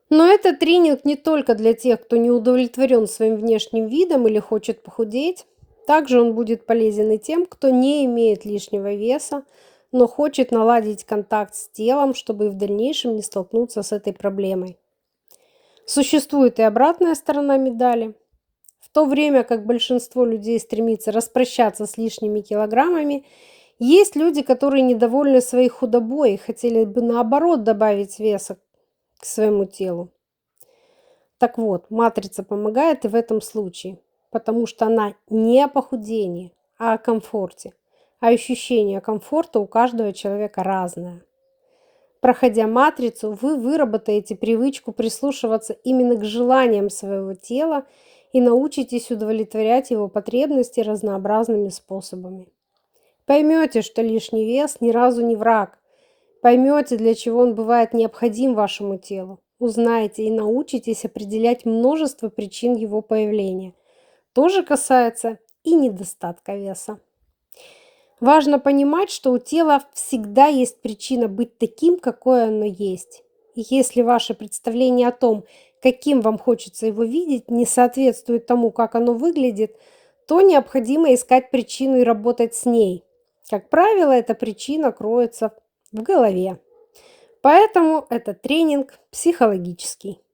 Но это тренинг не только для тех, кто не удовлетворен своим внешним видом или хочет похудеть. Также он будет полезен и тем, кто не имеет лишнего веса, но хочет наладить контакт с телом, чтобы и в дальнейшем не столкнуться с этой проблемой. Существует и обратная сторона медали. В то время как большинство людей стремится распрощаться с лишними килограммами, есть люди, которые недовольны своей худобой и хотели бы наоборот добавить веса к своему телу. Так вот, матрица помогает и в этом случае, потому что она не о похудении, а о комфорте. А ощущение комфорта у каждого человека разное. Проходя матрицу, вы выработаете привычку прислушиваться именно к желаниям своего тела и научитесь удовлетворять его потребности разнообразными способами. Поймете, что лишний вес ни разу не враг. Поймете, для чего он бывает необходим вашему телу. Узнаете и научитесь определять множество причин его появления. То же касается и недостатка веса. Важно понимать, что у тела всегда есть причина быть таким, какое оно есть. И если ваше представление о том, каким вам хочется его видеть, не соответствует тому, как оно выглядит, то необходимо искать причину и работать с ней. Как правило, эта причина кроется в голове. Поэтому это тренинг психологический.